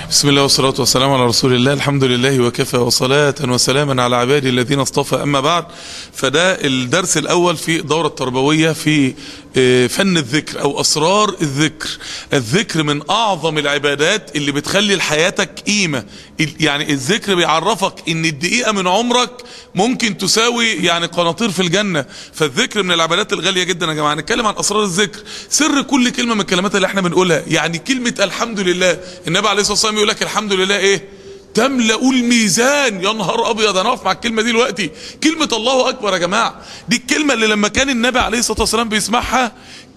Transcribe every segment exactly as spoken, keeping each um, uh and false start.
بسم الله والصلاة والسلام على رسول الله. الحمد لله وكفى وصلاة وسلاما على عبادي الذين اصطفى. أما بعد، فده الدرس الأول في الدورة التربوية في فن الذكر أو أسرار الذكر. الذكر من أعظم العبادات اللي بتخلي لحياتك قيمة. يعني الذكر بيعرفك إن الدقيقة من عمرك ممكن تساوي يعني قناطير في الجنة. فالذكر من العبادات الغالية جدا يا جماعة. نتكلم عن أسرار الذكر، سر كل كلمة من الكلمات اللي احنا بنقولها. يعني كلمة الحمد لله، النبي عليه الصلاة والسلام يقول لك الحمد لله ايه؟ تملأ الميزان. يا نهار ابيض، انا اقف مع الكلمه دي دلوقتي. كلمه الله اكبر يا جماعه، دي الكلمه اللي لما كان النبي عليه الصلاه والسلام بيسمعها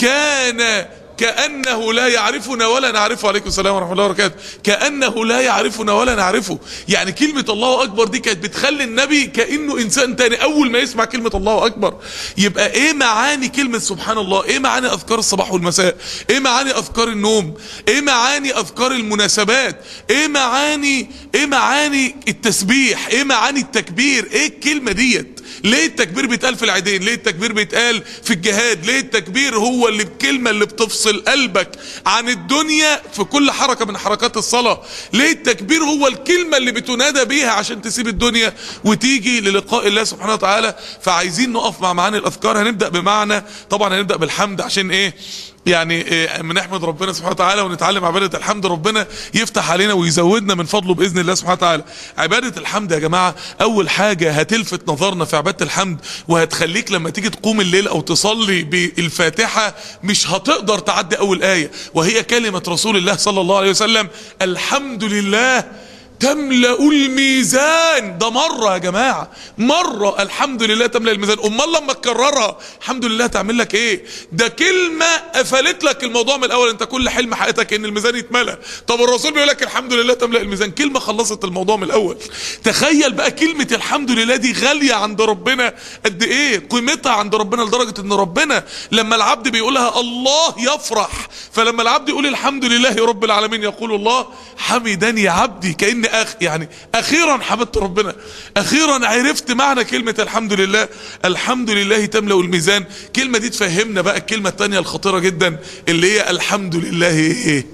كان كأنه لا يعرفنا ولا نعرفه. عليكم السلام ورحمة الله وبركاته. كأنه لا يعرفنا ولا نعرفه. يعني كلمة الله أكبر دي كانت بتخلي النبي كأنه إنسان تاني أول ما يسمع كلمة الله أكبر. يبقى إيه معاني كلمة سبحان الله؟ إيه معاني أذكار الصباح والمساء؟ إيه معاني أذكار النوم؟ إيه معاني أذكار المناسبات؟ إيه معاني إيه معاني التسبيح؟ إيه معاني التكبير؟ إيه الكلمة ديت؟ ليه التكبير بيتقال في العيدين؟ ليه التكبير بيتقال في الجهاد؟ ليه التكبير هو اللي الكلمة اللي بتفصل قلبك عن الدنيا في كل حركة من حركات الصلاة؟ ليه التكبير هو الكلمة اللي بتنادى بيها عشان تسيب الدنيا وتيجي للقاء الله سبحانه وتعالى؟ فعايزين نقف مع معاني الأذكار. هنبدأ بمعنى، طبعا هنبدأ بالحمد عشان ايه؟ يعني بنحمد ربنا سبحانه وتعالى ونتعلم عبادة الحمد. ربنا يفتح علينا ويزودنا من فضله بإذن الله سبحانه وتعالى. عبادة الحمد يا جماعة، أول حاجة هتلفت نظرنا في عبادة الحمد وهتخليك لما تيجي تقوم الليل أو تصلي بالفاتحة مش هتقدر تعدي أول آية، وهي كلمة رسول الله صلى الله عليه وسلم: الحمد لله تملأ الميزان. ده مرة يا جماعة، مرة الحمد لله تملأ الميزان. امال لما تكررها الحمد لله تعمل لك ايه؟ ده كلمة قفلت لك الموضوع من الاول. انت كل حلم حياتك ان الميزان يتملأ، طب الرسول بيقول لك الحمد لله تملأ الميزان، كلمة خلصت الموضوع من الاول. تخيل بقى كلمة الحمد لله دي غالية عند ربنا قد ايه، قيمتها عند ربنا لدرجة ان ربنا لما العبد بيقولها الله يفرح. فلما العبد يقول الحمد لله رب العالمين يقول الله حمدني عبدي، كأن أخ يعني اخيرا حمدت ربنا، اخيرا عرفت معنى كلمة الحمد لله. الحمد لله تملأ الميزان. كلمة دي تفهمنا بقى الكلمة التانية الخطيرة جدا اللي هي الحمد لله ايه؟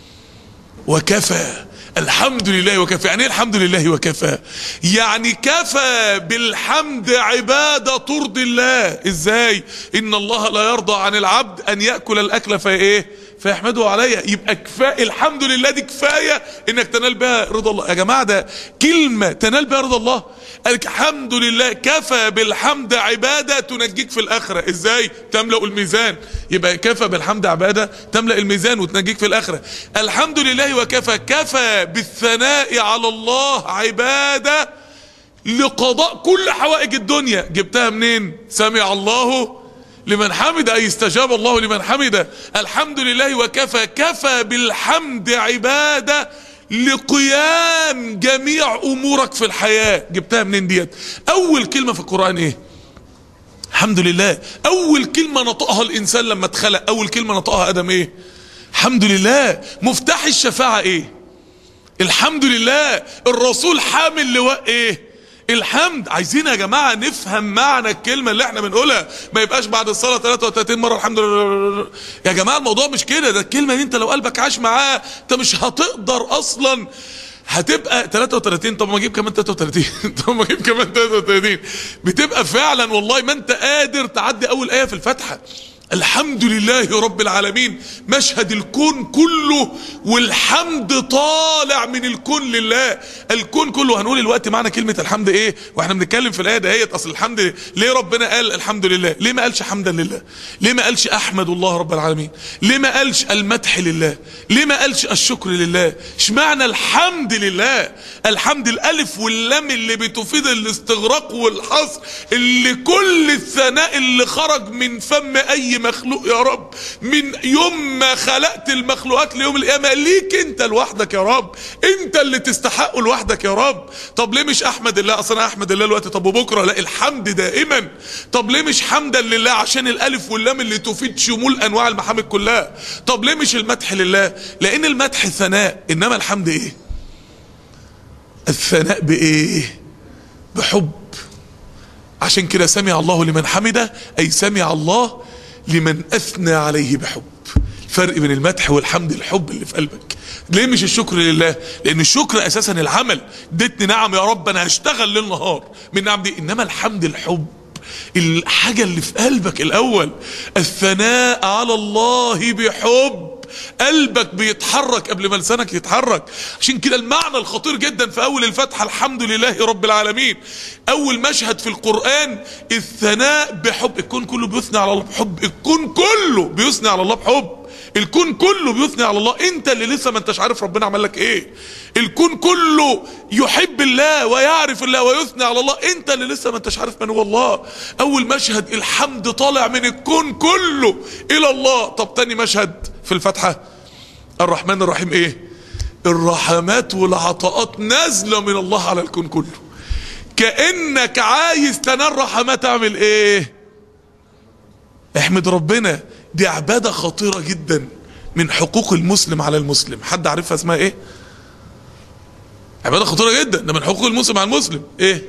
وكفى. الحمد لله وكفى. يعني ايه الحمد لله وكفى؟ يعني كفى بالحمد عبادة ترضي الله. ازاي؟ ان الله لا يرضى عن العبد ان يأكل الاكل في ايه؟ فيحمده عليا. يبقى كفايه الحمد لله دي، كفايه انك تنال بها رضا الله. يا جماعه ده كلمه تنال بها رضا الله. الحمد لله كفى بالحمد عباده تنجيك في الاخره. ازاي؟ تملأ الميزان. يبقى كفى بالحمد عباده تملأ الميزان وتنجيك في الاخره. الحمد لله وكفى. كفى بالثناء على الله عباده لقضاء كل حوائج الدنيا. جبتها منين؟ سمع الله لمن حمد، أي استجاب الله لمن حمد. الحمد لله وكفى. كفى بالحمد عبادة لقيام جميع أمورك في الحياة. جبتها منين ديت؟ أول كلمة في القرآن إيه؟ الحمد لله. أول كلمة نطقها الإنسان لما اتخلق، أول كلمة نطقها آدم إيه؟ الحمد لله. مفتاح الشفاعة إيه؟ الحمد لله. الرسول حامل لواء إيه؟ الحمد. عايزين يا جماعة نفهم معنى الكلمة اللي احنا بنقولها، ما يبقاش بعد الصلاة ثلاثة وثلاثين مرة الحمد لله. يا جماعة الموضوع مش كده. ده الكلمة دي انت لو قلبك عاش معاها انت مش هتقدر اصلا. هتبقى ثلاثة وثلاثين، طب ما اجيب كمان ثلاثة وثلاثين، طب ما اجيب كمان ثلاثة وثلاثين. بتبقى فعلا والله ما انت قادر تعدي اول آية في الفاتحة. الحمد لله رب العالمين، مشهد الكون كله والحمد طالع من الكون لله. الكون كله. هنقول الوقت معنى كلمة الحمد ايه واحنا بنتكلم في الآية دهيت. اصل الحمد ليه ربنا قال الحمد لله؟ ليه ما قالش حمدا لله؟ ليه ما قالش احمد الله رب العالمين؟ ليه ما قالش المدح لله؟ ليه ما قالش الشكر لله؟ اشمعنى الحمد لله؟ الحمد الالف واللام اللي بتفيد الاستغراق والحصر، اللي كل الثناء اللي خرج من فم اي مخلوق يا رب من يوم ما خلقت المخلوقات ليوم القيامة ليك انت لوحدك يا رب. انت اللي تستحقه لوحدك يا رب. طب ليه مش احمد الله؟ اصلا احمد الله الوقت، طب وبكره؟ لا، الحمد دائما. طب ليه مش حمدا لله؟ عشان الالف واللام اللي تفيد شمول انواع المحامد كلها. طب ليه مش المدح لله؟ لان المدح ثناء، انما الحمد ايه؟ الثناء بايه؟ بحب. عشان كده سمع الله لمن حمده، اي سمع الله لمن اثنى عليه بحب. الفرق بين المدح والحمد الحب اللي في قلبك. ليه مش الشكر لله؟ لان الشكر اساسا العمل، اديتني نعم يا رب انا هشتغل ليل نهار من نعم دي. انما الحمد الحب، الحاجة اللي في قلبك الاول، الثناء على الله بحب، قلبك بيتحرك قبل ما لسانك يتحرك. عشان كده المعنى الخطير جدا في اول الفتحة الحمد لله رب العالمين، اول مشهد في القرآن الثناء بحب. الكون كله بيثني على الله بحب، الكون كله بيثني على الله بحب، الكون كله بيثني على الله. انت اللي لسه ما انتش عارف ربنا عمل لك ايه. الكون كله يحب الله ويعرف الله ويثني على الله، انت اللي لسه ما انتش عارف من هو الله. اول مشهد الحمد طالع من الكون كله الى الله. طب تاني مشهد في الفتحة الرحمن الرحيم، ايه؟ الرحمات والعطاءات نازلة من الله على الكون كله. كأنك عايز تنال رحمات، اعمل ايه؟ احمد ربنا. دي عبادة خطيرة جدا من حقوق المسلم على المسلم. حد عارفها اسمها ايه؟ عبادة خطيرة جدا، ده من حقوق المسلم على المسلم. ايه؟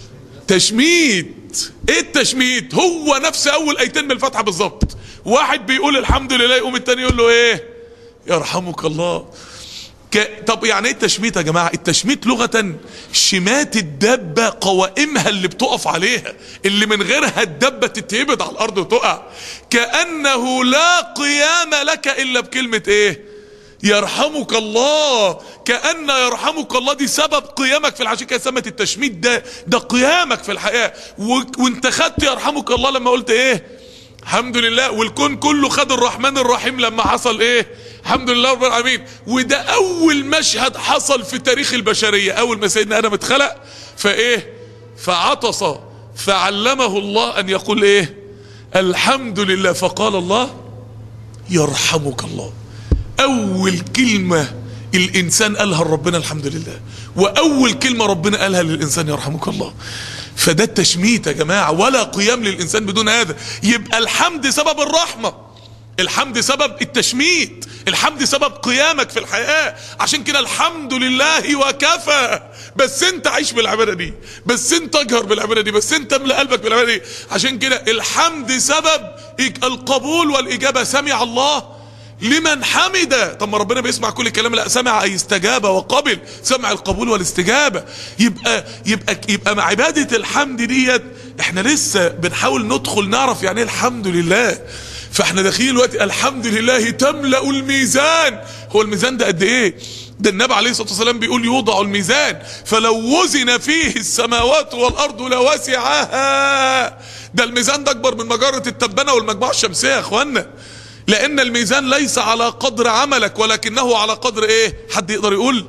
تشميت. ايه التشميت؟ هو نفس اول ايتين من الفتحة بالظبط. واحد بيقول الحمد لله، يقوم التاني يقول له ايه؟ يرحمك الله. ك... طب يعني ايه التشميت يا جماعة؟ التشميت لغة شمات الدبة قوائمها اللي بتقف عليها، اللي من غيرها الدبة تتهبد على الارض وتقع. كأنه لا قيام لك الا بكلمة ايه؟ يرحمك الله. كأن يرحمك الله دي سبب قيامك في الحياة. كده سمت التشميت ده ده قيامك في الحياة. و... وانت خدت يرحمك الله لما قلت ايه؟ الحمد لله. والكون كله خد الرحمن الرحيم لما حصل ايه؟ الحمد لله رب العالمين. وده اول مشهد حصل في تاريخ البشرية. اول ما سيدنا ادم اتخلق فايه؟ فعطس فعلمه الله ان يقول ايه؟ الحمد لله. فقال الله يرحمك الله. اول كلمة الانسان قالها لربنا الحمد لله، واول كلمة ربنا قالها للانسان يرحمك الله. فده التشميت يا جماعة، ولا قيام للإنسان بدون هذا. يبقى الحمد سبب الرحمة، الحمد سبب التشميت، الحمد سبب قيامك في الحياة. عشان كده الحمد لله وكفى. بس انت عيش بالعبادة دي، بس انت اجهر بالعبادة دي، بس انت املأ قلبك بالعبادة دي. عشان كده الحمد سبب القبول والإجابة. سمع الله لمن حمده. طب ما ربنا بيسمع كل الكلام؟ لا، سمع اي استجاب وقبل، سمع القبول والاستجابه. يبقى يبقى يبقى مع عباده الحمد ديت احنا لسه بنحاول ندخل نعرف يعني ايه الحمد لله. فاحنا داخلين دلوقتي الحمد لله تملأ الميزان. هو الميزان ده قد ايه؟ ده النبي عليه الصلاه والسلام بيقول يوضع الميزان فلو وزن فيه السماوات والارض لوسعها. ده الميزان ده اكبر من مجره التبانه والمجموعه الشمسيه يا اخوانا. لان الميزان ليس على قدر عملك ولكنه على قدر ايه؟ حد يقدر يقول؟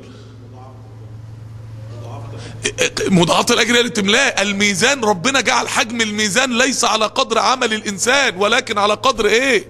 مضاعفة الاجر اللي تملاه. الميزان ربنا جعل حجم الميزان ليس على قدر عمل الانسان ولكن على قدر ايه؟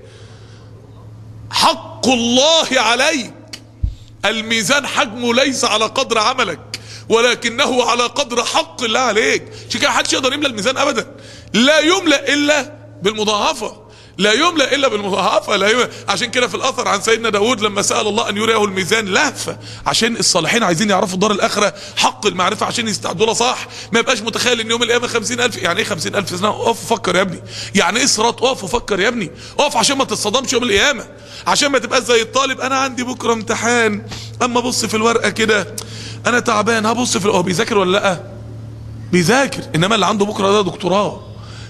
حق الله عليك. الميزان حجمه ليس على قدر عملك ولكنه على قدر حق الله عليك. عشان كده محدش يقدر يملى الميزان ابدا. لا يملأ الا بالمضاعفة، لا يملأ الا بالمضاعفة. لا يملأ. عشان كده في الاثر عن سيدنا داود لما سأل الله ان يريه الميزان لهفة، عشان الصالحين عايزين يعرفوا دار الاخرة حق المعرفة عشان يستعدوا لها صح. ما يبقاش متخيل ان يوم القيامة خمسين الف. يعني ايه خمسين الف سنة؟ اقف وفكر يا ابني. يعني ايه صراط؟ اقف وفكر يا ابني. اقف عشان ما تتصدمش يوم القيامة، عشان ما تبقاش زي الطالب انا عندي بكرة امتحان اما بص في الورقة كده انا تعبان هبص في. هو بيذاكر ولا لا؟ بيذاكر. انما اللي عنده بكرة ده دكتوراه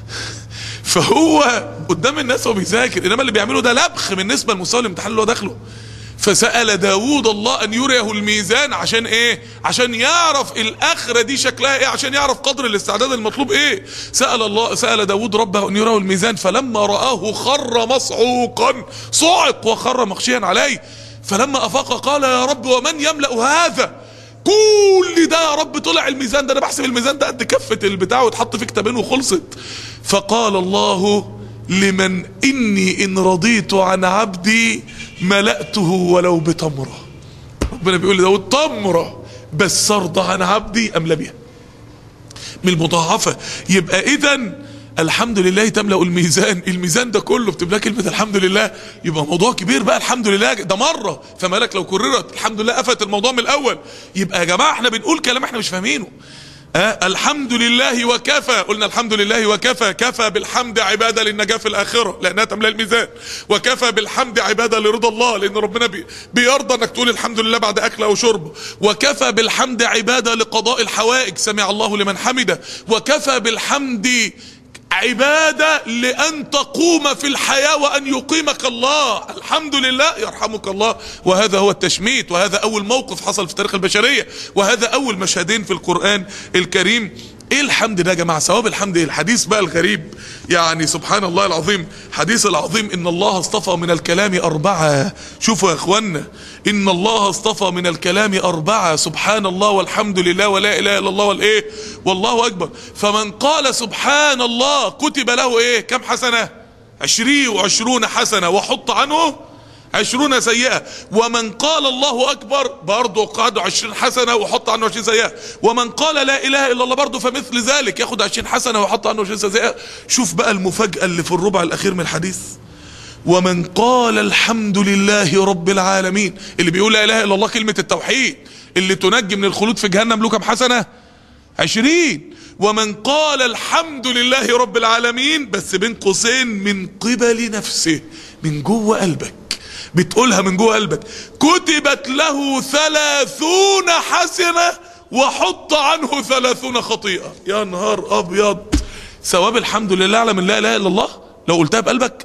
فهو قدام الناس هو بيذاكر، انما اللي بيعمله ده لبخ بالنسبه لمستوى الامتحان اللي هو داخله. فسأل داوود الله ان يريه الميزان عشان ايه؟ عشان يعرف الاخره دي شكلها ايه، عشان يعرف قدر الاستعداد المطلوب ايه. سأل الله سأل داوود ربه ان يريه الميزان فلما رآه خر مصعوقا، صعق وخر مغشيا عليه. فلما افاق قال يا رب ومن يملأ هذا؟ كل ده يا رب طلع الميزان ده؟ انا بحسب الميزان ده قد كفة البتاع واتحط فيه كتابين وخلصت. فقال الله لمن اني ان رضيت عن عبدي ملأته ولو بتمرة. ربنا بيقول لداود تمرة بس ارضى عن عبدي املى بيها من المضاعفة. يبقى اذا الحمد لله تملأ الميزان. الميزان ده كله بتبقى كلمة الحمد لله. يبقى موضوع كبير بقى الحمد لله ده مرة، فما لك لو كررت الحمد لله قفت الموضوع من الاول. يبقى يا جماعة احنا بنقول كلام احنا مش فاهمينه. أه الحمد لله وكفى، قلنا الحمد لله وكفى، كفى بالحمد عبادة للنجاة في الآخرة لأنها تملأ الميزان، وكفى بالحمد عبادة لرضا الله لأن ربنا بي بيرضى أنك تقول الحمد لله بعد أكل أو شرب، وكفى بالحمد عبادة لقضاء الحوائج سمع الله لمن حمده، وكفى بالحمد عبادة لأن تقوم في الحياة وأن يقيمك الله. الحمد لله يرحمك الله. وهذا هو التشميت، وهذا أول موقف حصل في تاريخ البشرية، وهذا أول مشهدين في القرآن الكريم. ايه الحمد ده يا جماعة؟ ثواب الحمد ايه؟ الحديث بقى الغريب يعني سبحان الله العظيم، حديث العظيم ان الله اصطفى من الكلام اربعة. شوفوا يا اخوانا، ان الله اصطفى من الكلام اربعة، سبحان الله والحمد لله ولا اله الا الله والايه والله اكبر. فمن قال سبحان الله كتب له ايه؟ كم حسنة؟ عشرين وعشرون حسنة وحط عنه عشرون سيئة. ومن قال الله أكبر برضه قعده عشرين حسنة وحط عنه عشرين سيئة. ومن قال لا إله إلا الله برضه فمثل ذلك ياخد عشرين حسنة وحط عنه عشرين سيئة. شوف بقى المفاجأة اللي في الربع الأخير من الحديث، ومن قال الحمد لله رب العالمين، اللي بيقول لا إله إلا الله كلمة التوحيد اللي تنجي من الخلود في جهنم له كم حسنة؟ عشرين. ومن قال الحمد لله رب العالمين بس بين قوسين من قبل نفسه، من جوه قلبك، بتقولها من جوه قلبك، كتبت له ثلاثون حسنة وحط عنه ثلاثون خطيئة. يا نهار ابيض، ثواب الحمد لله اعلى من لا اله الا الله لو قلتها بقلبك.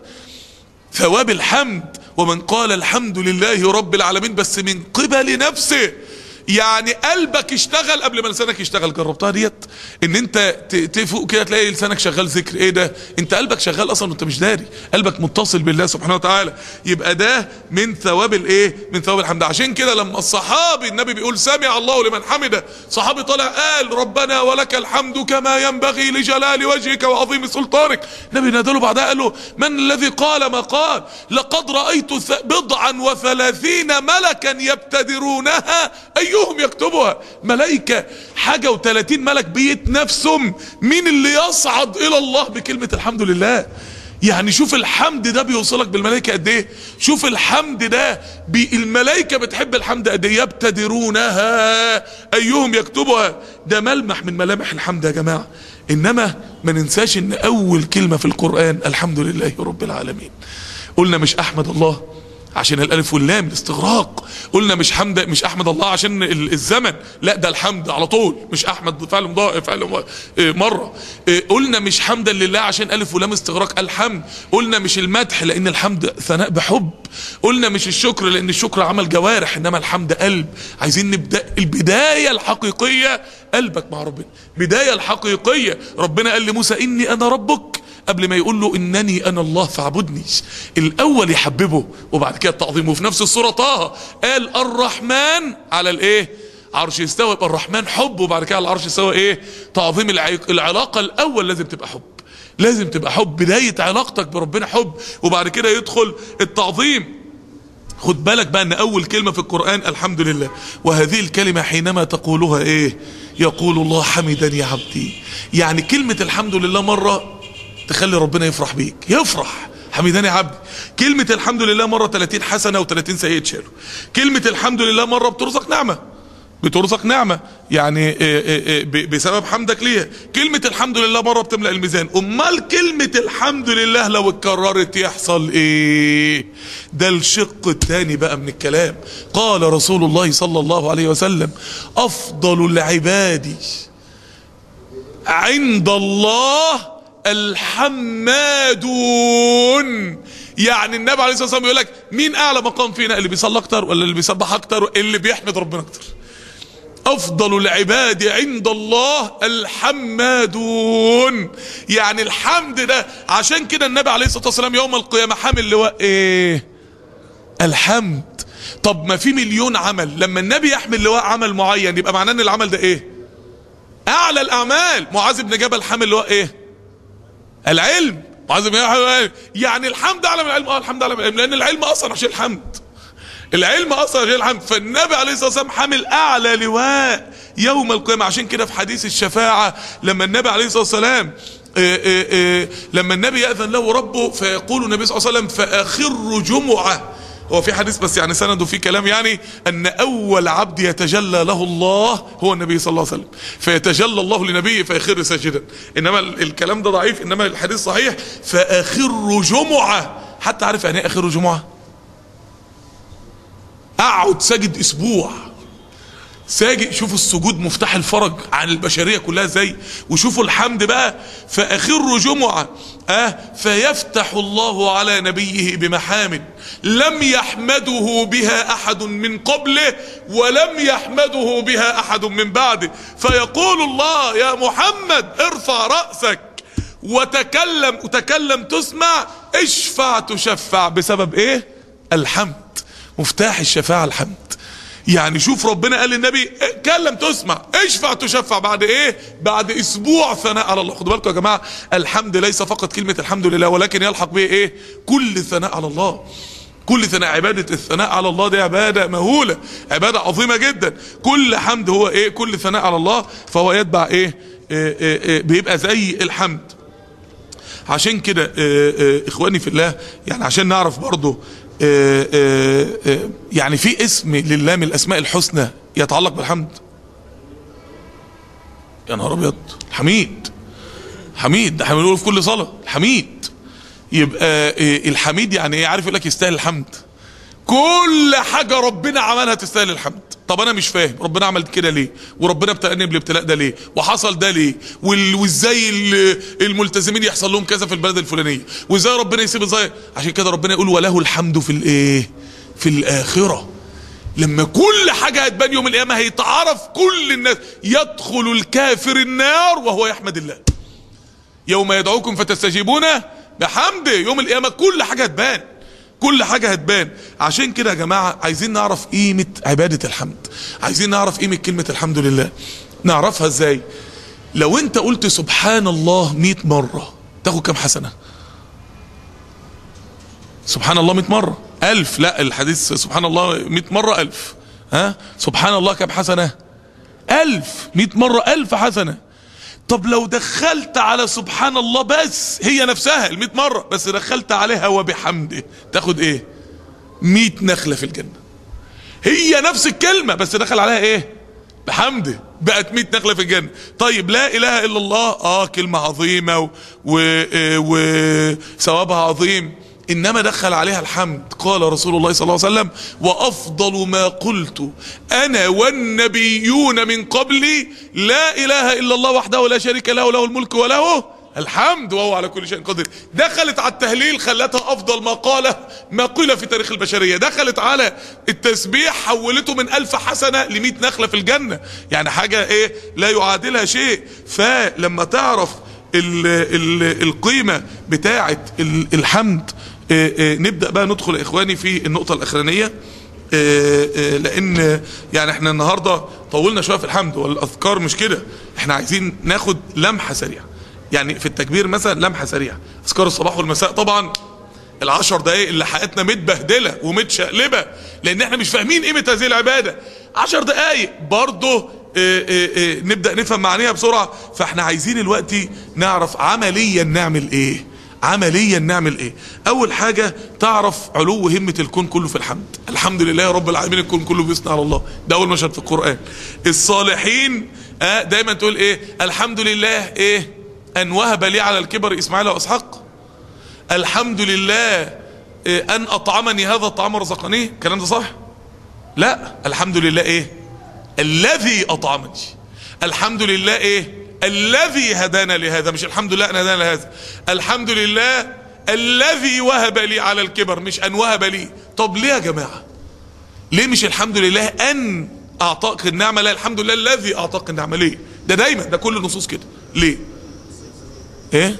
ثواب الحمد، ومن قال الحمد لله رب العالمين بس من قبل نفسه، يعني قلبك اشتغل قبل ما لسانك يشتغل. جربتها ديت؟ ان انت تفوق كده تلاقي لسانك شغال ذكر، ايه ده؟ انت قلبك شغال اصلا وانت مش داري، قلبك متصل بالله سبحانه وتعالى. يبقى ده من ثواب الايه؟ من ثواب الحمد. عشان كده لما الصحابي النبي بيقول سمع الله لمن حمده، صحابي طلع قال ربنا ولك الحمد كما ينبغي لجلال وجهك وعظيم سلطانك. النبي نادله بعدها قال له من الذي قال ما قال؟ لقد رأيت بضعا وثلاثين ملكا يبتدرونها ايهم يكتبها. ملائكة حاجة وثلاثين ملك بيتنافسهم مين اللي يصعد الى الله بكلمة الحمد لله. يعني شوف الحمد ده بيوصلك بالملائكة قد ايه، شوف الحمد ده الملائكة بتحب الحمد قد ايه. يبتدرونها ايهم يكتبها، ده ملمح من ملامح الحمد يا جماعة. انما ما ننساش ان اول كلمة في القرآن الحمد لله رب العالمين. قلنا مش احمد الله عشان الالف واللام الاستغراق، قلنا مش حمد مش احمد الله عشان الزمن، لا ده الحمد على طول، مش احمد فعل مضارع فعل مره. قلنا مش حمدا لله عشان الف ولام استغراق الحمد. قلنا مش المدح لان الحمد ثناء بحب. قلنا مش الشكر لان الشكر عمل جوارح، انما الحمد قلب. عايزين نبدا البدايه الحقيقيه قلبك مع ربنا، بدايه الحقيقيه. ربنا قال لموسى اني انا ربك قبل ما يقول له انني انا الله فاعبدني. الاول يحببه وبعد كده التعظيم. وفي نفس السوره طه قال الرحمن على الايه؟ عرش يستوى. يبقى الرحمن حب وبعد كده على العرش يستوى ايه؟ تعظيم. العلاقه الاول لازم تبقى حب، لازم تبقى حب، بدايه علاقتك بربنا حب وبعد كده يدخل التعظيم. خد بالك بقى ان اول كلمه في القران الحمد لله، وهذه الكلمه حينما تقولها ايه؟ يقول الله حمدني عبدي. يعني كلمه الحمد لله مره تخلي ربنا يفرح بيك، يفرح حمدني عبدي. كلمة الحمد لله مرة ثلاثين حسنة وثلاثين سيئة تشالوا. كلمة الحمد لله مرة بترزق نعمة، بترزق نعمة يعني بسبب حمدك ليها. كلمة الحمد لله مرة بتملأ الميزان. امال كلمة الحمد لله لو اتكررت يحصل ايه؟ ده الشق الثاني بقى من الكلام. قال رسول الله صلى الله عليه وسلم افضل العباد عند الله الحمادون. يعني النبي عليه الصلاة والسلام يقول لك مين اعلى مقام فينا؟ اللي بيصلي اكتر ولا اللي بيسبح اكتر؟ اللي بيحمد ربنا اكتر. افضل العباد عند الله الحمادون. يعني الحمد ده، عشان كده النبي عليه الصلاة والسلام يوم القيامة حامل لواء ايه؟ الحمد. طب ما في مليون عمل، لما النبي يحمل لواء عمل معين يبقى معناه ان العمل ده ايه؟ اعلى الاعمال. معاذ بن جبل حامل لواء ايه؟ العلم. معاذ بن جبل يعني الحمد اعلى من العلم. اه الحمد اعلى من العلم، لان العلم اصلا عشان الحمد، العلم اصلا عشان الحمد. فالنبي عليه الصلاه والسلام حامل اعلى لواء يوم القيامه. عشان كده في حديث الشفاعه لما النبي عليه الصلاه والسلام إيه إيه إيه لما النبي يأذن له ربه فيقول النبي صلى الله عليه وسلم فاخر جمعه هو في حديث بس يعني سنده في كلام، يعني ان اول عبد يتجلى له الله هو النبي صلى الله عليه وسلم، فيتجلى الله لنبيه فيخر ساجدا. انما الكلام ده ضعيف، انما الحديث صحيح. فاخر جمعة، حتى عارف يعني ايه اخر جمعة؟ اقعد ساجد اسبوع ساجد. شوفوا السجود مفتاح الفرج عن البشرية كلها ازاي، وشوفوا الحمد بقى. فاخر جمعة اه فيفتح الله على نبيه بمحامد لم يحمده بها احد من قبله ولم يحمده بها احد من بعده، فيقول الله يا محمد ارفع رأسك وتكلم وتكلم تسمع، اشفع تشفع. بسبب ايه؟ الحمد. مفتاح الشفاعة الحمد. يعني شوف ربنا قال للنبي كلم تسمع، اشفع تشفع. بعد ايه؟ بعد اسبوع ثناء على الله. خدوا بالكم يا جماعه، الحمد ليس فقط كلمه الحمد لله، ولكن يلحق به ايه؟ كل ثناء على الله. كل ثناء. عباده الثناء على الله دي عباده مهوله، عباده عظيمه جدا. كل حمد هو ايه؟ كل ثناء على الله، فهو يتبع ايه؟ إيه إيه إيه بيبقى زي الحمد. عشان كده اخواني في الله، يعني عشان نعرف برضه آآ آآ يعني في اسم لله من الاسماء الحسنى يتعلق بالحمد. يا نهار ابيض، حميد. حميد ده هنقوله في كل صلاه، الحميد. يبقى الحميد يعني ايه؟ عارف يقول لك يستاهل الحمد. كل حاجه ربنا عملها تستاهل الحمد. طب انا مش فاهم ربنا عمل كده ليه، وربنا ابتلاني بالابتلاء ده ليه، وحصل ده ليه، وازاي الملتزمين يحصل لهم كذا في البلد الفلانيه، وازاي ربنا يسيب ازاي. عشان كده ربنا يقول وله الحمد في الايه؟ في الاخره. لما كل حاجه هتبان يوم القيامه هيتعرف كل الناس. يدخل الكافر النار وهو يحمد الله يوم يدعوكم فتستجيبون بحمده. يوم القيامه كل حاجه هتبان، كل حاجة هتبان. عشان كده يا جماعة عايزين نعرف قيمة عبادة الحمد، عايزين نعرف قيمة كلمة الحمد لله. نعرفها ازاي؟ لو انت قلت سبحان الله مئة مرة تاخد كم حسنة؟ سبحان الله مئة مرة ألف. لا، الحديث سبحان الله مئة مرة ألف. ها؟ سبحان الله كم حسنة؟ ألف. مئة مرة ألف حسنة. طب لو دخلت على سبحان الله بس هي نفسها المئة مرة، بس دخلت عليها وبحمده، تاخد ايه؟ مئة نخلة في الجنة. هي نفس الكلمة بس دخل عليها ايه؟ بحمده، بقت مئة نخلة في الجنة. طيب لا اله الا الله، اه كلمة عظيمة وثوابها عظيم، انما دخل عليها الحمد. قال رسول الله صلى الله عليه وسلم وافضل ما قلت انا والنبيون من قبلي لا اله الا الله وحده لا شريك له له الملك وله الحمد وهو على كل شيء قدير. دخلت على التهليل خلتها افضل ما قاله ما قيل في تاريخ البشرية. دخلت على التسبيح حولته من الف حسنة لمئة نخلة في الجنة. يعني حاجة ايه لا يعادلها شيء. فلما تعرف ال ال القيمة بتاعة الحمد، آآ آآ نبدأ بقى ندخل يا اخواني في النقطة الاخرانية، آآ آآ لان يعني احنا النهاردة طولنا شوية في الحمد والاذكار مش كده. احنا عايزين ناخد لمحة سريعة، يعني في التكبير مثلا لمحة سريعة. اذكار الصباح والمساء طبعا العشر دقايق اللي حياتنا متبهدلة ومتشقلبة لان احنا مش فاهمين قيمة هذه العبادة. عشر دقايق برضه إيه إيه إيه نبدأ نفهم معانيها بسرعة. فاحنا عايزين الوقت نعرف عمليا نعمل ايه. عمليا نعمل ايه؟ اول حاجة تعرف علو همة الكون كله في الحمد. الحمد لله رب العالمين، الكون كله بيثني على الله. ده اول مشهد في القرآن. الصالحين آه دايما تقول ايه؟ الحمد لله ايه؟ ان وهب لي على الكبر اسماعيل واسحاق. الحمد لله إيه؟ ان اطعمني هذا الطعام ورزقنيه. الكلام ده صح؟ لا، الحمد لله ايه؟ الذي اطعمني. الحمد لله ايه؟ الذي هدانا لهذا. مش الحمد لله ان هدانا لهذا، الحمد لله الذي وهب لي على الكبر، مش ان وهب لي. طب ليه يا جماعة؟ ليه مش الحمد لله ان اعطاك النعمة؟ لا، الحمد لله الذي اعطاك النعمة. ليه؟ ده دايما ده كل النصوص كده. ليه؟ ايه؟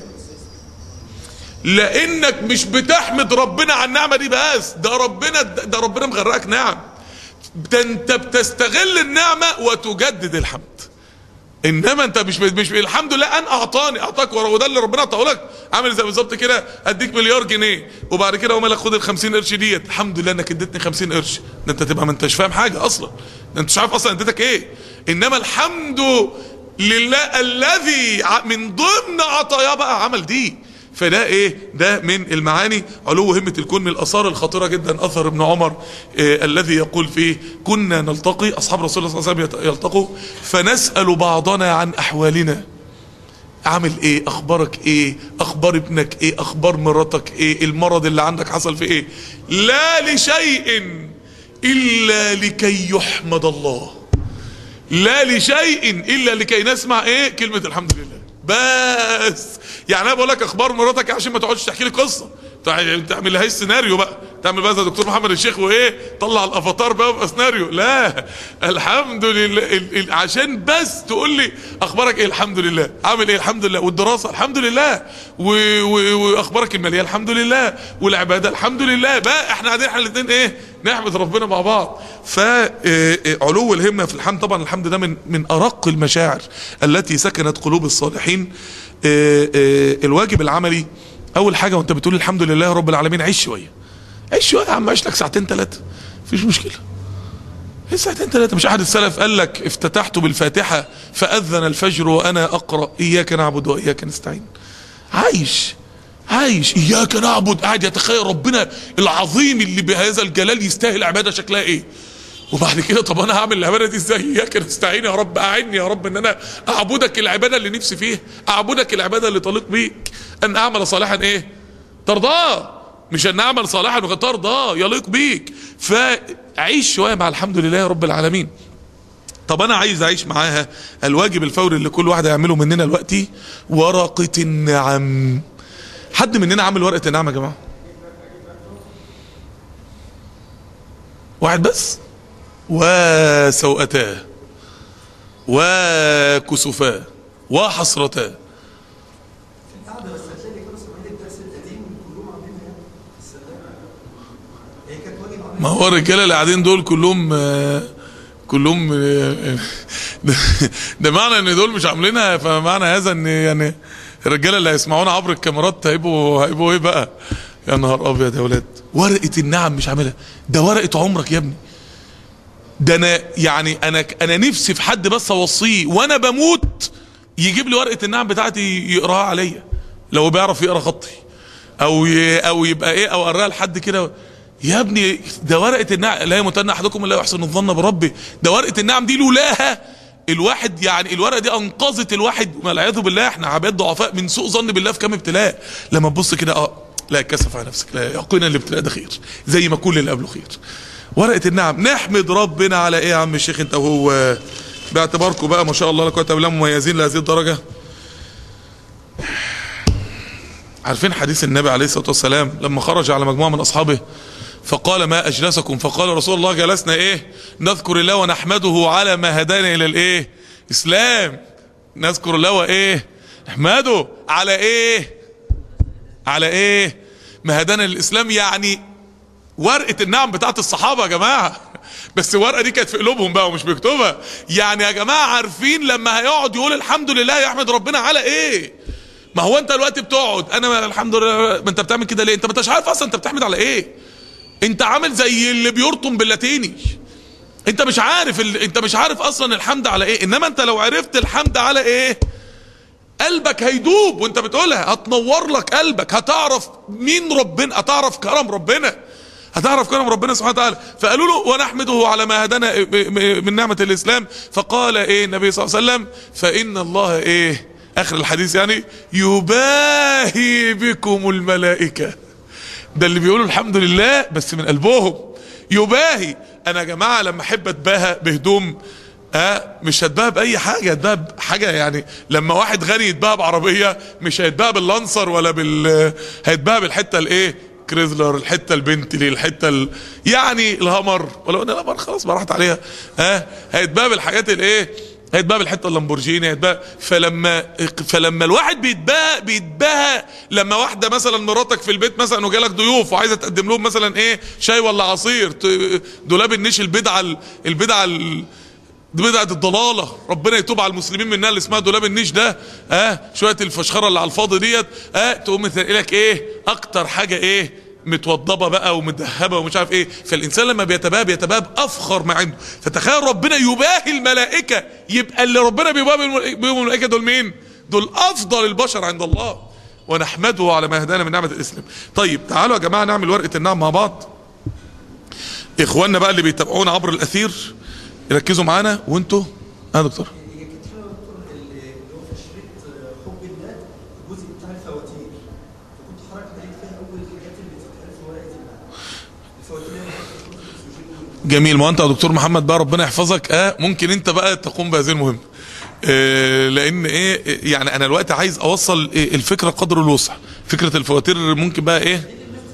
لانك مش بتحمد ربنا على النعمة دي بس، ده ربنا ده ربنا مغرقك نعم. ده انت بتستغل النعمة وتجدد الحمد. انما انت مش مش الحمد لله ان اعطاني اعطاك، وده اللي ربنا اعطاه لك. عامل زي بالظبط كده اديك مليار جنيه وبعد كده اقوم لك خد ال خمسين قرش ديت. الحمد لله انك اديتني خمسين قرش. ده انت تبقى ما انتش فاهم حاجه اصلا، ده انت مش عارف اصلا اديتك ايه. انما الحمد لله الذي من ضمن عطاياه بقى عمل دي. فده ايه؟ ده من المعاني. علو همة الكون من الاثار الخطيرة جدا اثر ابن عمر إيه الذي يقول فيه: كنا نلتقي اصحاب رسول الله صلى الله عليه وسلم يلتقوا فنسأل بعضنا عن احوالنا، عامل ايه، اخبارك ايه، اخبار ابنك ايه، اخبار مراتك ايه، المرض اللي عندك حصل في ايه، لا لشيء الا لكي يحمد الله، لا لشيء الا لكي نسمع ايه؟ كلمة الحمد لله بس. يعني انا بقول لك اخبار مراتك عشان ما تقعدش تحكي لي قصه، تعمل لها سيناريو بقى، تعمل بقى زي دكتور محمد الشيخ وايه، طلع الافاتار بقى ويبقى سيناريو. لا، الحمد لله عشان بس تقول لي اخبارك ايه، الحمد لله، عامل ايه، الحمد لله، والدراسه الحمد لله، واخبارك الماليه الحمد لله، والعباده الحمد لله. بقى احنا قاعدين احنا الاثنين ايه؟ نحمد ربنا مع بعض. فعلو الهمه في الحمد، طبعا الحمد ده من من ارق المشاعر التي سكنت قلوب الصالحين. الواجب العملي اول حاجه وانت بتقول الحمد لله رب العالمين، عيش شويه، عيش شويه يا عم، عيش لك ساعتين ثلاثه مفيش مشكله. ايه ساعتين ثلاثه؟ مش احد السلف قال لك افتتحت بالفاتحه فاذن الفجر وانا اقرا اياك نعبد واياك نستعين؟ عايش عايش اياك نعبد، قاعد يتخيل ربنا العظيم اللي بهذا الجلال يستاهل عباده شكلها ايه، وبعد كده طب انا هعمل العباده دي ازاي؟ اياك نستعين يا رب، اعني يا رب ان انا اعبدك العباده اللي نفسي فيها، اعبدك العباده اللي تليق بيك، ان اعمل صالحا ايه؟ ترضاه، مش ان اعمل صالحا وترضاه يليق بيك. فعيش شويه مع الحمد لله يا رب العالمين. طب انا عايز اعيش معاها الواجب الفوري اللي كل واحد هيعمله مننا دلوقتي، ورقه النعم. حد مننا عامل ورقه النعم يا جماعه؟ واحد بس؟ وسوءتاه وكسفاه وحسرتاه. ما هو الرجاله اللي قاعدين دول كلهم كلهم ده, ده معنى ان دول مش عاملينها، فمعنى هذا ان يعني الرجاله اللي هيسمعونا عبر الكاميرات هيبقوا هيبقوا ايه بقى؟ يا نهار ابيض يا ولاد، ورقه النعم مش عاملها، ده ورقه عمرك يا ابني. ده انا يعني انا انا نفسي في حد بس اوصيه وانا بموت يجيب لي ورقه النعم بتاعتي يقراها عليا، لو بيعرف يقرا خطي، او او يبقى ايه، او اقراها لحد كده. يا ابني ده ورقه النعم، لا يموتن احدكم الا يحسن الظن بربه. ده ورقه النعم دي لولاها الواحد، يعني الورقه دي انقذت الواحد والعياذ بالله، احنا عباد ضعفاء من سوء ظن بالله في كام ابتلاء. لما تبص كده اه لا كسف على نفسك، لا يقينا الابتلاء ده خير زي ما كل اللي قبله خير. ورقه النعم نحمد ربنا على ايه يا عم الشيخ انت وهو؟ باعتباركم بقى ما شاء الله لا قوه الا بالله مميزين لهذه الدرجه. عارفين حديث النبي عليه الصلاه والسلام لما خرج على مجموعه من اصحابه فقال ما اجلسكم؟ فقال رسول الله جلسنا ايه؟ نذكر الله ونحمده على ما هدانا الى الايه؟ اسلام. نذكر الله وايه؟ نحمده على ايه؟ على ايه؟ ما هدانا للاسلام. يعني ورقه النعم بتاعت الصحابه يا جماعه، بس الورقه دي كانت في قلوبهم بقى ومش بيكتبها. يعني يا جماعه عارفين لما هيقعد يقول الحمد لله يحمد ربنا على ايه؟ ما هو انت دلوقتي بتقعد انا الحمد لله، ما انت بتعمل كده ليه؟ انت ما انتش عارف اصلا انت بتحمد على ايه. انت عامل زي اللي بيرطم باللاتيني، انت مش عارف ال... انت مش عارف اصلا الحمد على ايه. انما انت لو عرفت الحمد على ايه قلبك هيدوب وانت بتقولها، هتنور لك قلبك، هتعرف مين ربنا، هتعرف كرم ربنا، هتعرف كرم ربنا سبحانه وتعالى. فقالوا له ونحمده على ما هدانا من نعمة الاسلام. فقال ايه النبي صلى الله عليه وسلم؟ فان الله ايه اخر الحديث يعني يباهي بكم الملائكة. ده اللي بيقولوا الحمد لله بس من قلبهم يباهي. انا يا جماعة لما احب اتباهى بهدوم اه مش هتباهى باي حاجة، هتباهى بحاجة يعني لما واحد غني يتباهى بعربية مش هيتباهى باللانسر ولا بال هيتباهى بالحتة الايه كريزلر، الحتة البنتلي، الحتة ال... يعني الهامر، ولو ان الهامر خلاص ما راحت عليها. ها اه هيتباهى بالحاجات الايه، هيتباهى بالحته اللامبورجيني، هيتباهى. فلما فلما الواحد بيتباهى بيتباهى لما واحده مثلا مراتك في البيت مثلا وجالك ضيوف وعايزه تقدم لهم مثلا ايه شاي ولا عصير، دولاب النيش البدعه البدعه بدعه الضلاله، ربنا يتوب على المسلمين منها اللي اسمها دولاب النيش ده. اه شويه الفشخره اللي على الفاضي ديت، اه تقوم تلاقي لك ايه اكتر حاجه ايه متوضبه بقى ومدهبه ومش عارف ايه. فالانسان لما بيتباهى بيتباهى بافخر ما عنده. فتخيل ربنا يباهي الملائكه، يبقى اللي ربنا بيباهي بيهم الملائكه دول مين؟ دول افضل البشر عند الله، ونحمده على ما هدانا من نعمة الإسلام. طيب تعالوا يا جماعة نعمل ورقة النعم مع بعض. إخواننا بقى اللي بيتابعونا عبر الأثير يركزوا معانا، وانتوا اه دكتور جميل. ما انت يا دكتور محمد بقى ربنا يحفظك، اه ممكن انت بقى تقوم بهذه المهمه، اه لان ايه يعني انا الوقت عايز اوصل إيه الفكره قدر الوسع. فكره الفواتير ممكن بقى ايه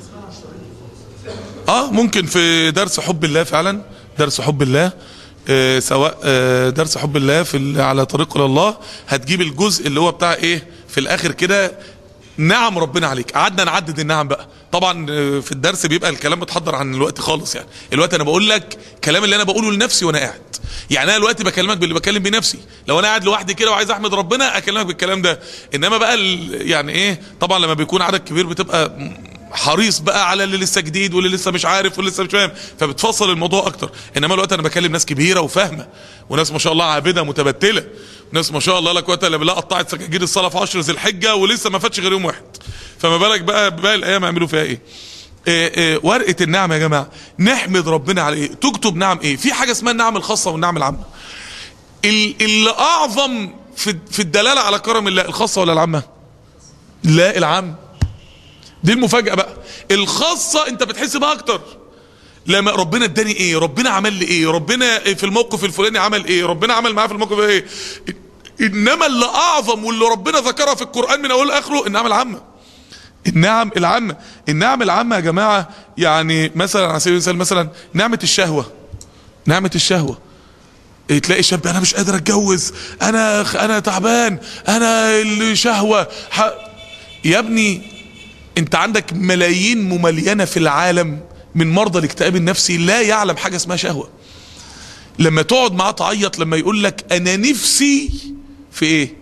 اه ممكن في درس حب الله، فعلا درس حب الله، اه سواء اه درس حب الله في على طريق الى الله، هتجيب الجزء اللي هو بتاع ايه في الاخر كده نعم ربنا عليك. قعدنا نعدد النعم بقى، طبعا في الدرس بيبقى الكلام متحضر عن الوقت خالص. يعني الوقت انا بقول لك كلام اللي انا بقوله لنفسي وانا قاعد، يعني انا دلوقتي بكلمك باللي بكلم بيه نفسي. لو انا قاعد لوحدي كده وعايز احمد ربنا اكلمك بالكلام ده. انما بقى يعني ايه طبعا لما بيكون عدد كبير بتبقى حريص بقى على اللي لسه جديد واللي لسه مش عارف واللي لسه مش فاهم، فبتفصل الموضوع اكتر. انما الوقت انا بكلم ناس كبيره وفاهمه، وناس ما شاء الله عابده متبتله، ناس ما شاء الله لا قوه الا بالله قطعت سجاجيد الصلاه في عشر ذي الحجه ولسه ما فاتش غير يوم واحد، فما بالك بقى باقي الايام يعملوا فيها ايه. إيه إيه ورقه النعم يا جماعه نحمد ربنا على ايه. تكتب نعم ايه. في حاجه اسمها النعم الخاصه والنعم العامه. اللي اعظم في في الدلاله على كرم الله الخاصه ولا العامه؟ لا العامه. دي المفاجاه بقى. الخاصه انت بتحس بها اكتر، لما ربنا اداني ايه، ربنا عمل لي ايه، ربنا في الموقف الفلاني عمل ايه، ربنا عمل معاه في الموقف ايه. انما اللي اعظم واللي ربنا ذكرها في القران من اوله لاخره النعم العامه. النعم العامه النعم العامه يا جماعه، يعني مثلا على سبيل المثال مثلا نعمه الشهوه. نعمه الشهوه تلاقي شاب انا مش قادر اتجوز، انا انا تعبان، انا الشهوه ح... يا ابني انت عندك ملايين مملينه في العالم من مرضى الاكتئاب النفسي لا يعلم حاجه اسمها شهوه. لما تقعد معاه تعيط لما يقول لك انا نفسي في ايه؟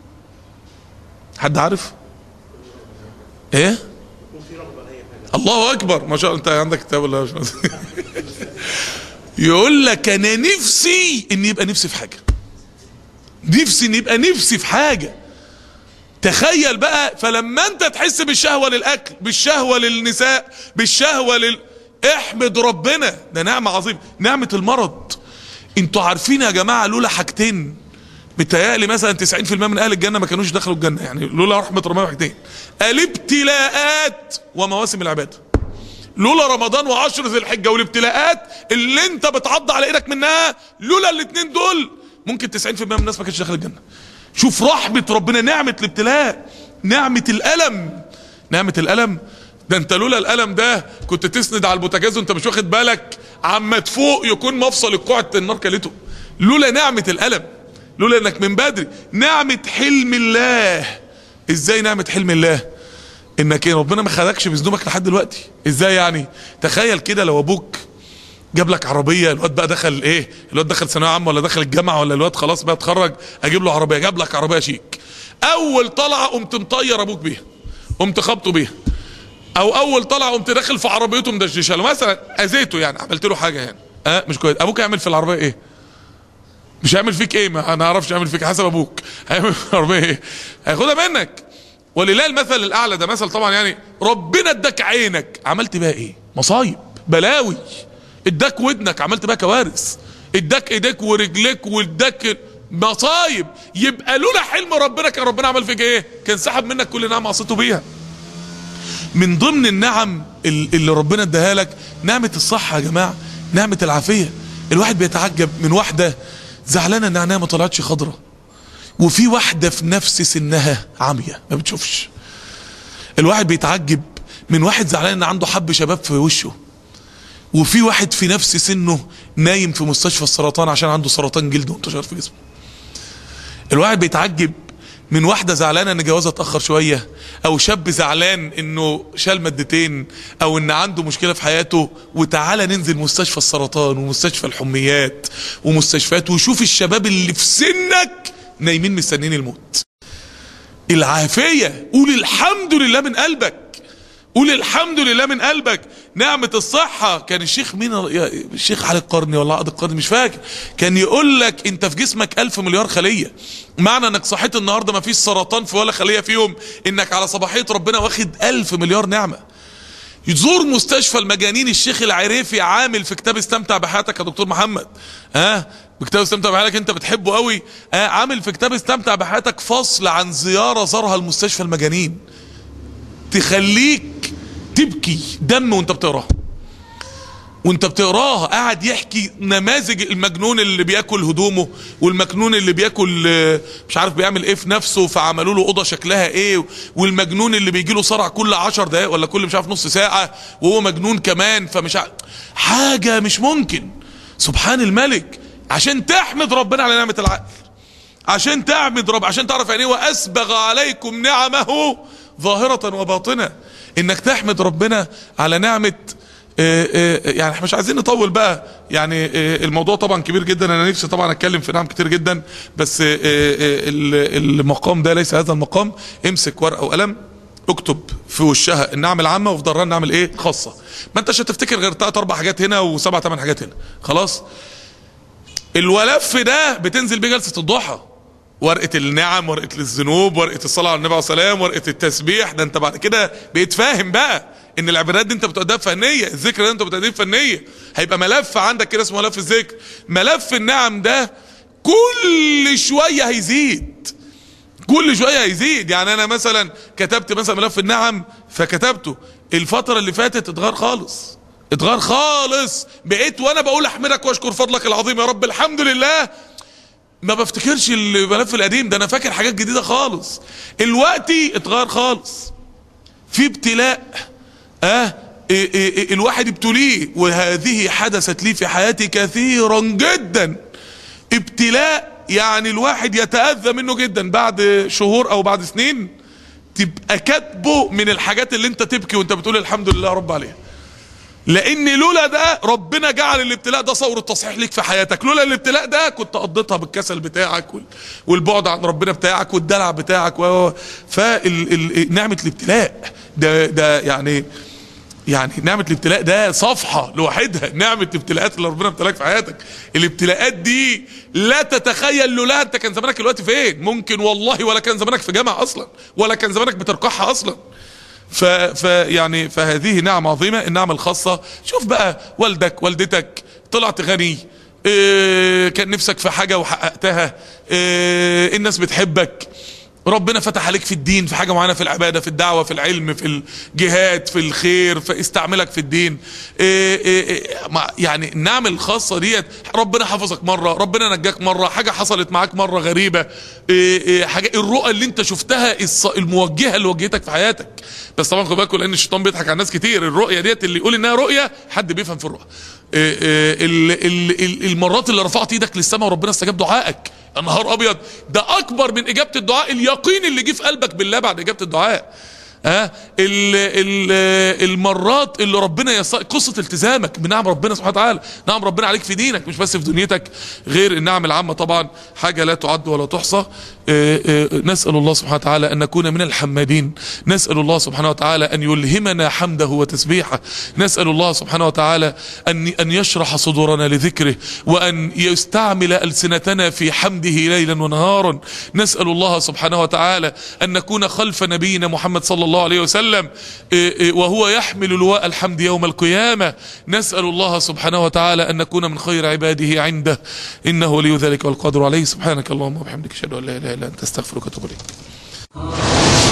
حد عارف ايه؟ الله اكبر ما شاء الله. انت عندك كتاب ولا مش يقول لك انا نفسي ان يبقى نفسي في حاجه، نفسي ان يبقى نفسي في حاجه. تخيل بقى. فلما انت تحس بالشهوه للاكل، بالشهوه للنساء، بالشهوه لل احمد ربنا، ده نعمه عظيمه. نعمه المرض. انتوا عارفين يا جماعه لولا حاجتين بتهيألي مثلا تسعين في المية من اهل الجنه ما كانوش دخلوا الجنه، يعني لولا رحمه ربنا حاجتين: الابتلاءات ومواسم العباده. لولا رمضان وعشر ذي الحجه والابتلاءات اللي انت بتعض على ايدك منها، لولا الاثنين دول ممكن تسعين في المية من الناس ما كانتش داخله الجنه. شوف رحمه ربنا. نعمه الابتلاء، نعمه الالم. نعمه الالم ده انت لولا الالم ده كنت تسند على البوتاجاز وانت مش واخد بالك عما تفوق يكون مفصل القوع النار كلته. لولا نعمه الالم، لولا انك من بدري. نعمه حلم الله. ازاي نعمه حلم الله؟ انك ايه ربنا ما خدكش بذنوبك لحد دلوقتي. ازاي يعني؟ تخيل كده لو ابوك جاب لك عربيه، الواد بقى دخل ايه، الواد دخل ثانويه عامه ولا دخل الجامعه ولا الواد خلاص بقى اتخرج، اجيب له عربيه. جاب لك عربيه شيك، اول طلعه قمت مطير ابوك بيها، قمت خبطه بيها، او اول طلعه قمت داخل في عربيته مدشدشه له مثلا، اذيته يعني، عملت له حاجه يعني اه مش كويس. ابوك يعمل في العربيه ايه؟ مش هيعمل فيك ايه؟ ما انا اعرفش يعمل فيك، حسب ابوك هيعمل في العربيه ايه؟ هياخدها منك. ولله المثل الاعلى. ده مثل طبعا يعني. ربنا اداك عينك، عملت بها ايه؟ مصايب، بلاوي. اداك ودنك، عملت بها كوارث. اداك ايديك ورجليك واداك مصايب. يبقى لولا حلم ربنا كان ربنا عمل فيك ايه؟ كان سحب منك كل نعمه عصيته بيها. من ضمن النعم اللي ربنا اداها لك نعمه الصحه يا جماعه، نعمه العافيه. الواحد بيتعجب من واحده زعلانه ان عينها ما طلعتش خضره، وفي واحده في نفس سنها عاميه ما بتشوفش. الواحد بيتعجب من واحد زعلان ان عنده حب شباب في وشه، وفي واحد في نفس سنه نايم في مستشفى السرطان عشان عنده سرطان جلد وانتشر في جسمه. الواحد بيتعجب من واحدة زعلانة ان جوازها اتأخر شوية، او شاب زعلان انه شال مادتين، او ان عنده مشكلة في حياته. وتعالى ننزل مستشفى السرطان ومستشفى الحميات ومستشفيات وشوف الشباب اللي في سنك نايمين مستنين الموت. العافية. قول الحمد لله من قلبك. قول الحمد لله من قلبك. نعمة الصحة، كان الشيخ مين، الشيخ علي القرني ولا عقد القرني مش فاكر، كان يقول لك انت في جسمك الف مليار خلية، معنى انك صحيت النهاردة ما فيش سرطان في ولا خلية فيهم، انك على صباحية ربنا واخد الف مليار نعمة. يزور مستشفى المجانين، الشيخ العريفي عامل في كتاب استمتع بحياتك يا دكتور محمد، ها بكتاب استمتع بحياتك انت بتحبه قوي، ها عامل في كتاب استمتع بحياتك فصل عن زيارة زارها المستشفى المجانين تخليك تبكي دم وانت بتقراها، وانت بتقراها قاعد يحكي نماذج المجنون اللي بياكل هدومه، والمجنون اللي بياكل مش عارف بيعمل ايه في نفسه فعملوا له اوضه شكلها ايه، والمجنون اللي بيجي له صرع كل عشر دقايق ولا كل مش عارف نص ساعه وهو مجنون كمان، فمش عارف حاجه مش ممكن. سبحان الملك، عشان تحمد ربنا على نعمه العقل، عشان تحمد رب، عشان تعرف يعني ايه واسبغ عليكم نعمه ظاهره وباطنه، انك تحمد ربنا على نعمه. آآ آآ يعني احنا مش عايزين نطول بقى، يعني الموضوع طبعا كبير جدا، انا نفسي طبعا اتكلم في نعم كتير جدا، بس المقام ده ليس هذا المقام. امسك ورقه وقلم، اكتب في وشها النعم العامه وفي ضرها النعم الايه خاصه، ما انتش هتفتكر غير ثلاث اربع حاجات هنا وسبع ثمان حاجات هنا، خلاص. الولف ده بتنزل بيه جلسه الضحى، ورقه النعم، ورقه الذنوب، ورقه الصلاه على النبي عليه الصلاه والسلام، ورقه التسبيح. ده انت بعد كده بقيت فاهم بقى ان العبادات دي انت بتؤديها فنيه، الذكر ده انت بتؤديه فنيه، هيبقى ملف عندك كده اسمه ملف الذكر. ملف النعم ده كل شويه هيزيد، كل شويه هيزيد. يعني انا مثلا كتبت مثلا ملف النعم، فكتبته الفتره اللي فاتت اتغير خالص، اتغير خالص، بقيت وانا بقول احمدك واشكر فضلك العظيم يا رب الحمد لله ما بفتكرش الملف القديم ده، انا فاكر حاجات جديده خالص. الوقتي اتغير خالص، في ابتلاء اه إيه إيه الواحد ابتليه، وهذه حدثت لي في حياتي كثيرا جدا. ابتلاء يعني الواحد يتأذى منه جدا، بعد شهور او بعد سنين تبقى كاتبه من الحاجات اللي انت تبكي وانت بتقول الحمد لله رب عليها، لان لولا ده ربنا جعل الابتلاء ده ثورة تصحيح ليك في حياتك. لولا الابتلاء ده كنت قضيتها بالكسل بتاعك والبعد عن ربنا بتاعك والدلع بتاعك و فنعمة الابتلاء ده ده يعني يعني نعمة الابتلاء ده صفحة لوحدها. نعمة الابتلاءات اللي ربنا ابتلاك في حياتك، الابتلاءات دي لا تتخيل لولا انت كان زمانك الوقت فين، ممكن والله ولا كان زمانك في جامعة اصلا، ولا كان زمانك بترقحها اصلا. ف... ف يعني فهذه نعمة عظيمة. النعمة الخاصة، شوف بقى والدك والدتك طلعت غني، إيه كان نفسك في حاجة وحققتها، إيه الناس بتحبك، ربنا فتح عليك في الدين، في حاجة معينة، في العبادة، في الدعوة، في العلم، في الجهاد، في الخير، فاستعملك في الدين. إيه إيه يعني النعمة الخاصة ديت، ربنا حفظك مرة، ربنا نجاك مرة، حاجة حصلت معاك مرة غريبة، إيه إيه حاجة، الرؤى اللي انت شفتها الموجهة اللي وجهتك في حياتك. بس طبعا خد بالكم لان الشيطان بيضحك على ناس كتير، الرؤية ديت اللي يقول انها رؤية حد بيفهم في الرؤى. إيه إيه المرات اللي رفعت ايدك للسماء وربنا استجاب دعائك، النهار ابيض، ده اكبر من اجابة الدعاء، اليقين اللي جه في قلبك بالله بعد اجابة الدعاء. ها ال ال المرات اللي ربنا يص... قصة التزامك بنعم ربنا سبحانه وتعالى، نعم ربنا عليك في دينك مش بس في دنيتك، غير النعم العامة طبعا حاجة لا تعد ولا تحصى. نسأل الله سبحانه وتعالى ان نكون من الحمادين، نسأل الله سبحانه وتعالى ان يلهمنا حمده وتسبيحه، نسأل الله سبحانه وتعالى ان ان يشرح صدورنا لذكره، وان يستعمل ألسنتنا في حمده ليلا ونهارا. نسأل الله سبحانه وتعالى ان نكون خلف نبينا محمد صلى الله عليه وسلم وهو يحمل لواء الحمد يوم القيامة. نسأل الله سبحانه وتعالى ان نكون من خير عباده عنده، انه ولي ذلك والقادر عليه. سبحانك اللهم وبحمدك اشهد ان لا اله الا انت استغفرك واتوب اليك.